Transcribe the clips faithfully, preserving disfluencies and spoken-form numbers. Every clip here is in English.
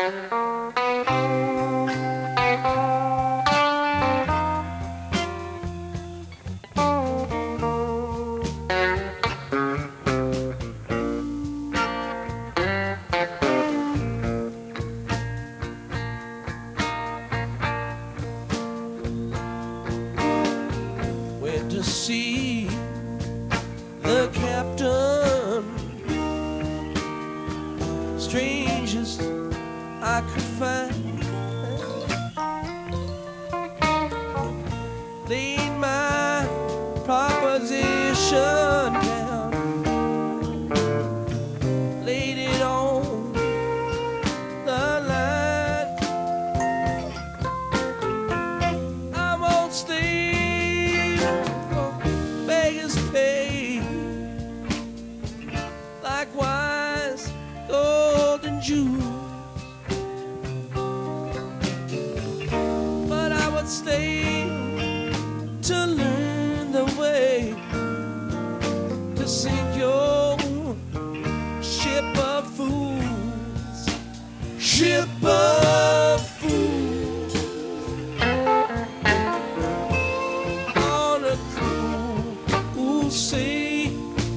Went to see the captain, strangest I could find. Laid my proposition down, laid it on the line. I won't stay for beggars pay, likewise gold and jewels, but I would stay to learn the way to sink your ship of fools, ship of fools, on a cruel sea,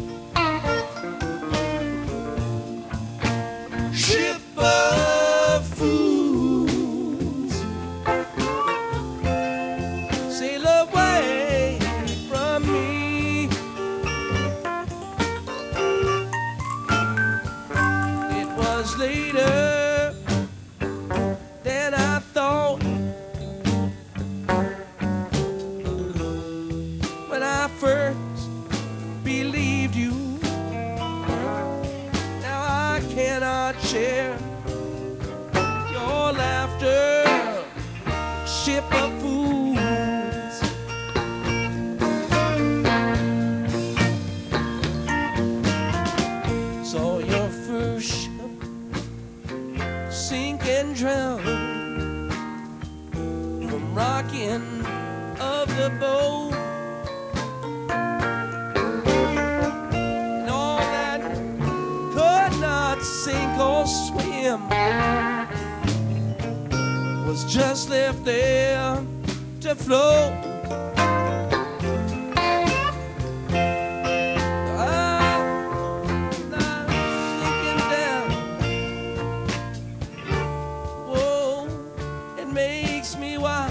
ship of fools, sail away from me. It was later than I thought when I first believed you. Now I cannot share your laughter, ship of fools. Saw your first ship sink and drown from rocking of the boat, and all that could not sink or swim was just left there to float. Makes me wild.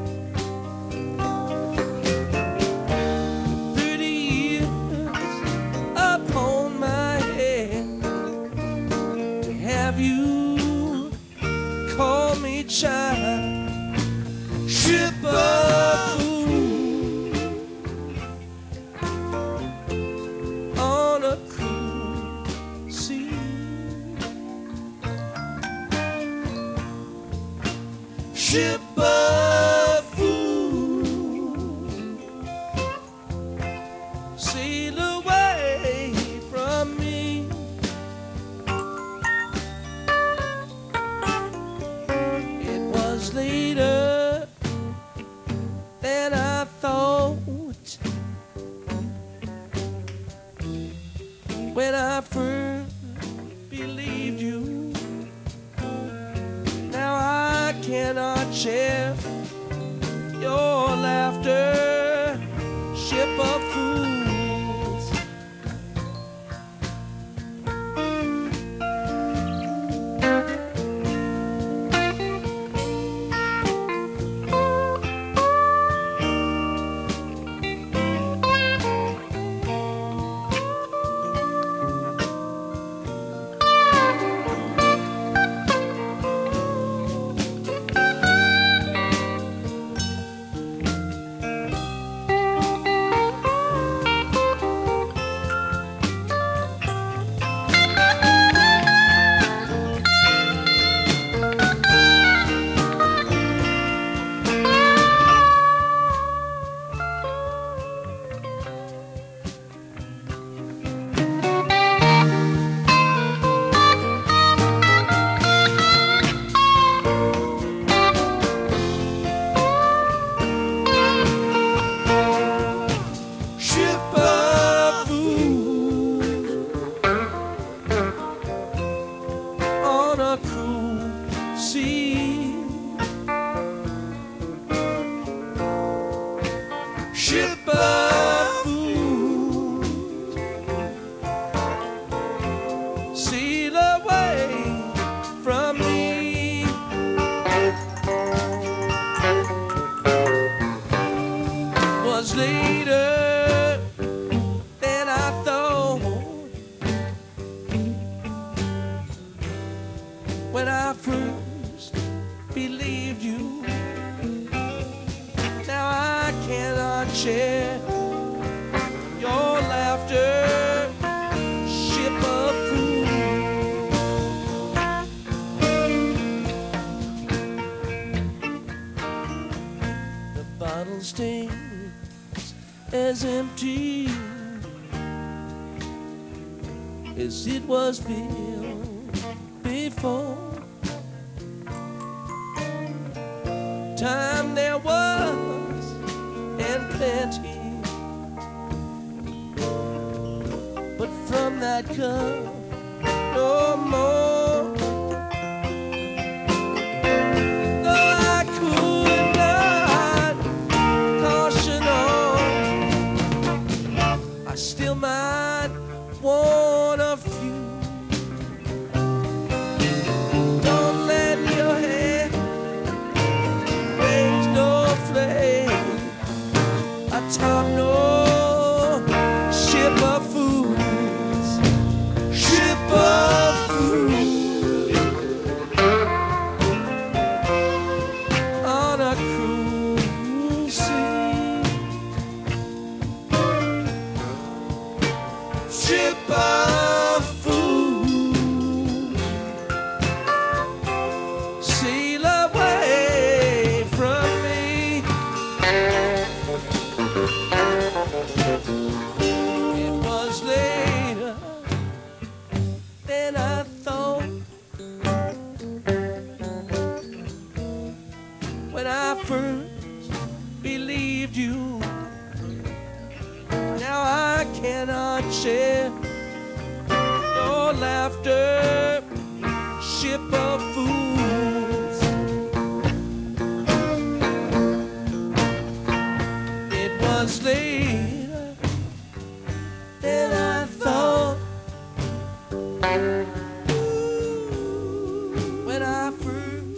Thirty years upon my head to have you call me child, ship of fools, on a cruel sea. Ship of fools, sail away from me. It was later than I thought when I first believed you. Now I cannot share your laughter, ship of fools. sea. Ship of fools sail away from me. Was later than I thought when I first believed you. Now I cannot share your laughter, ship of fools. The bottle stays as empty as it was filled before. Time there was and plenty, but from that cup no more. Though I could not caution on, I still might want a few. Don't let your head raise no flame atop no ship of fools, ship of fools on a cruel sea. Ship of fools sail away from me. It was later than I thought when I first believed you. Now I cannot share your laughter, ship of fools. It was later than I thought when I first